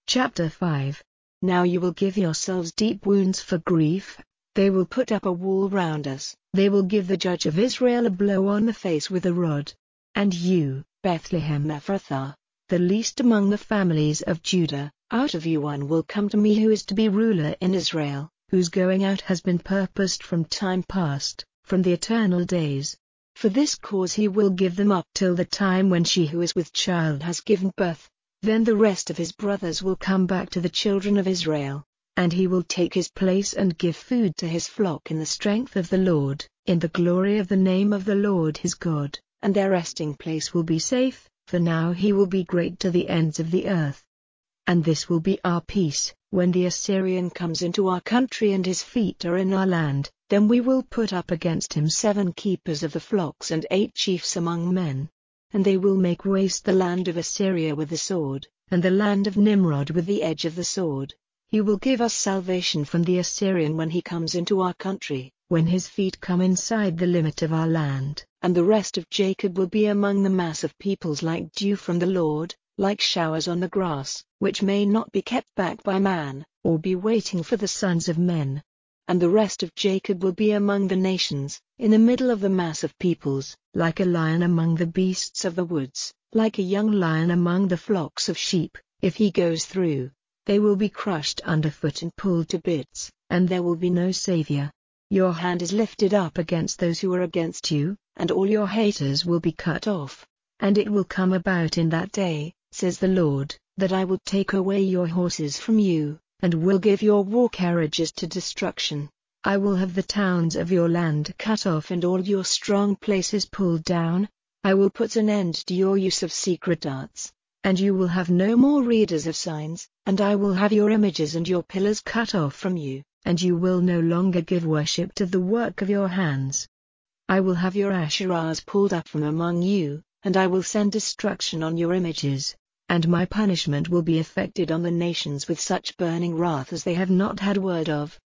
Chapter 5. Now you will give yourselves deep wounds for grief. They will put up a wall round us. They will give the judge of Israel a blow on the face with a rod. And you, Bethlehem Ephrathah, the least among the families of Judah, out of you one will come to me who is to be ruler in Israel, whose going out has been purposed from time past, from the eternal days. For this cause he will give them up till the time when she who is with child has given birth. Then the rest of his brothers will come back to the children of Israel, and he will take his place and give food to his flock in the strength of the Lord, in the glory of the name of the Lord his God, and their resting place will be safe, for now he will be great to the ends of the earth. And this will be our peace, when the Assyrian comes into our country and his feet are in our land, then we will put up against him 7 keepers of the flocks and 8 chiefs among men. And they will make waste the land of Assyria with the sword, and the land of Nimrod with the edge of the sword. He will give us salvation from the Assyrian when he comes into our country, when his feet come inside the limit of our land. And the rest of Jacob will be among the mass of peoples like dew from the Lord, like showers on the grass, which may not be kept back by man, or be waiting for the sons of men. And the rest of Jacob will be among the nations, in the middle of the mass of peoples, like a lion among the beasts of the woods, like a young lion among the flocks of sheep. If he goes through, they will be crushed underfoot and pulled to bits, and there will be no savior. Your hand is lifted up against those who are against you, and all your haters will be cut off. And it will come about in that day, says the Lord, that I will take away your horses from you, and will give your war carriages to destruction. I will have the towns of your land cut off and all your strong places pulled down. I will put an end to your use of secret arts, and you will have no more readers of signs, and I will have your images and your pillars cut off from you, and you will no longer give worship to the work of your hands. I will have your Asherahs pulled up from among you, and I will send destruction on your images. And my punishment will be effected on the nations with such burning wrath as they have not had word of,